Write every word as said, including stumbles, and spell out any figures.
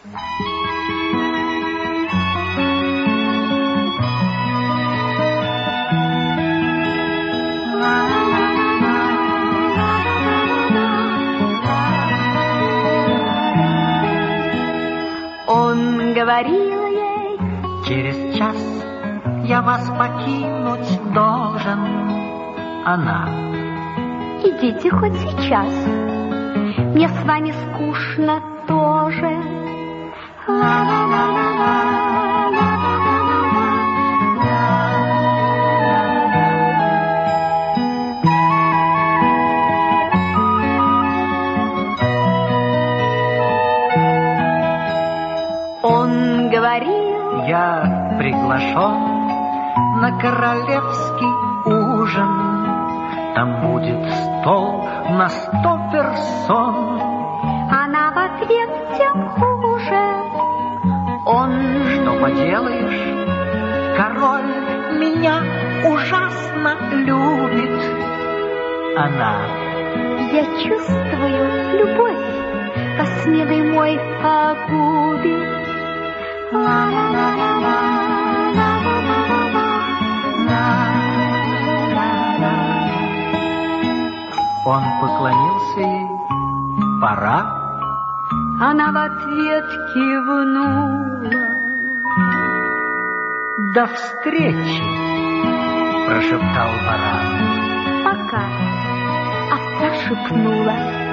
Он говорил ей: через час я вас покинуть должен. Она: идите хоть сейчас, мне с вами скучно тоже. Он говорил: я приглашен на королевский ужин. Там будет стол на сто персон. Она в ответ: тем хуже. Он: что поделаешь, король меня ужасно любит. Она: я чувствую любовь, посмелый мой погубит. Он поклонился ей: пора. Она в ответ кивнула. До встречи, прошептал баран. Пока, овца шепнула.